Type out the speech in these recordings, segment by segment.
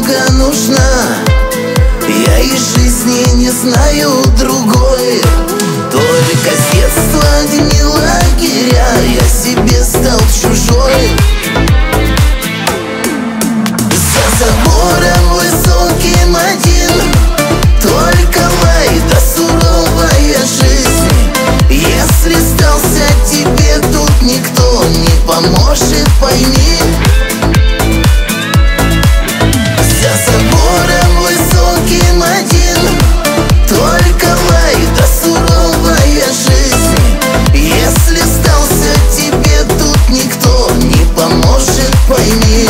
дорога нужна. Я из жизни не знаю другой. Только с детства одни лагеря, я себе стал чужой. За забором высоким один, только лай да суровая жизнь. Если сдался тебе, тут никто не поможет, пойми. За забором высоким один, только лай да суровая жизнь. Если сдался тебе, тут никто не поможет, пойми.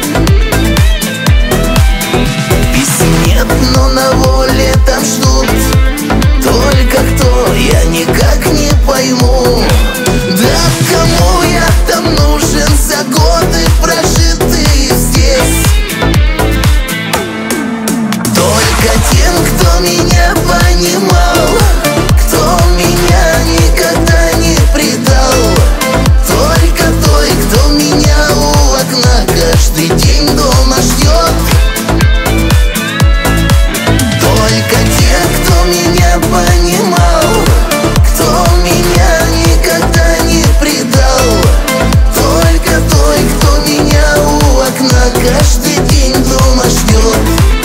Писем нет, но на воле там ждут. Только кто, я никак не пойму. Да кому я там нужен за годы, прожитые здесь? Только тем, кто меня понимал, кто меня никогда не предал. Только той, кто меня у окна каждый день дома ждет. Только те, кто меня понимал, кто меня никогда не предал. Только той, кто меня у окна каждый день дома ждет.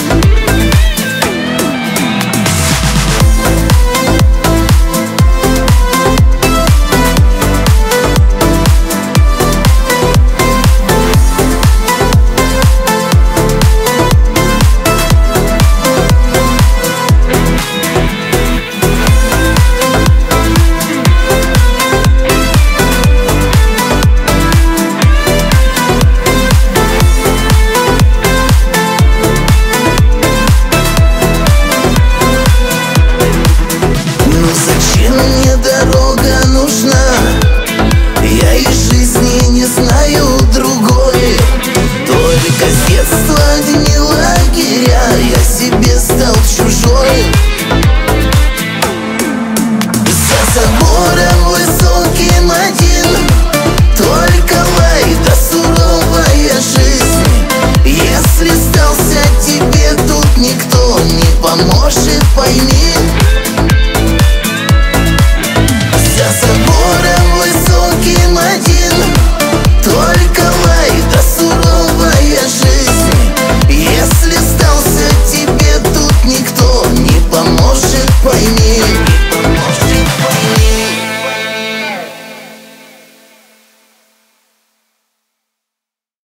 Мне дорога нужна. Я из жизни не знаю другой. Только с детства одни лагеря, я себе стал чужой. За забором высоким один, только лай да суровая жизнь. Если сдался тебе, тут никто не поможет, пойми.